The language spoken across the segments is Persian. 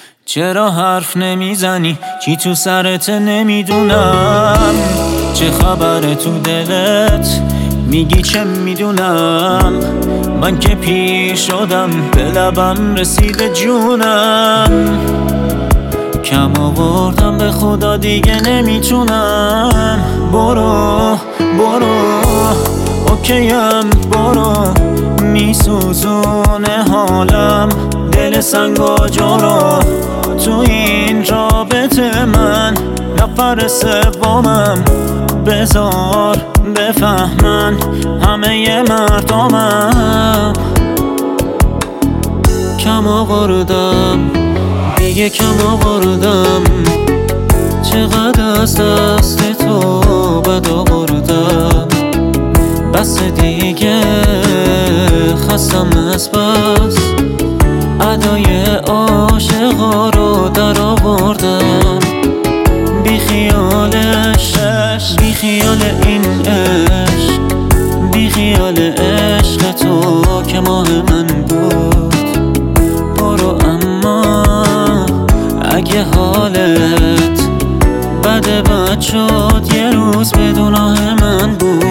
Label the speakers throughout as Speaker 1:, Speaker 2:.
Speaker 1: چرا حرف نمیزنی؟ چی تو سرت نمیدونم. چه خبره تو دلت؟ میگی چه میدونم. من که پیر شدم، به لبم رسیده جونم. کم آوردم به خدا دیگه نمیتونم. برو اوکیم، برو. میسوزونه حالم، دل سنگ و جورو. تو این رابطه من نفر سومم. بذار بفهمن همه مردمم. کم آوردم، دیگه کم آوردم. چقدر از دست تو بد آوردم. بس دیگه خستم از بس. ادای عاشقا رو در آوردم. بی خیالش، بی خیال این عشق، بی خیال عشق تو که ماه من بود. برو اما اگه حالت بد شد، یه روز بدون آه من بود.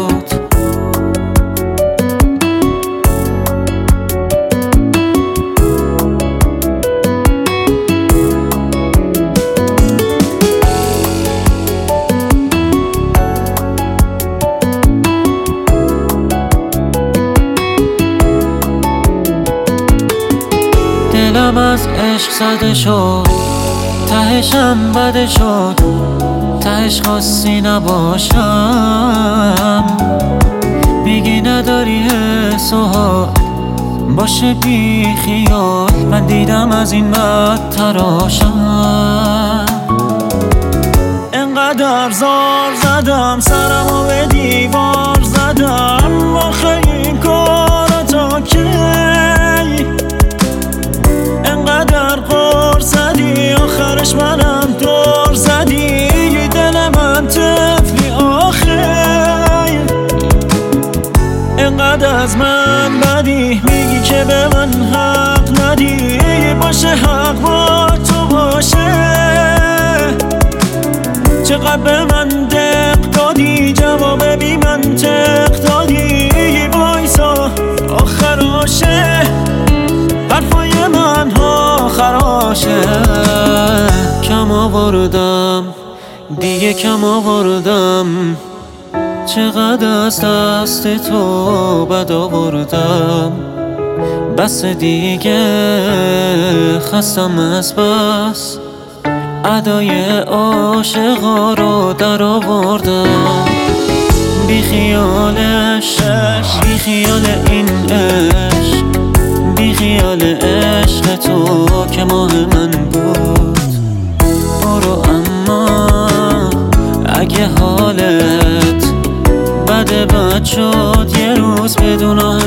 Speaker 1: دلم از عشق زده شد، تهشم بده شد. تهش خواستی نباشم. میگی نداری حس و حال، باشه بی خیال. من دیدم از این بد تراشم. انقدر زار زدم، سرمو به دیوار زدم. آخه این کارا تا کی؟ انقدر قر زدی، آخرش منم دور زدی. دل من طفلی آخر. انقدر از من بدی، میگی که به من حق ندی. باشه حق با تو باشه. چقدر به من دق دادی، جواب بی منطق دادی. وایسا آخراشه، حرفای من ها خراشه. کم آوردم، دیگه کم آوردم. چقدر از دست تو بد آوردم. بس دیگه خستم از بس. ادای عاشقا رو در آوردم. بی خیالش، بی خیال این عشق، بی خیال عشق تو که ماه من بود. برو اما اگه حالت بد شد، یه روز بدون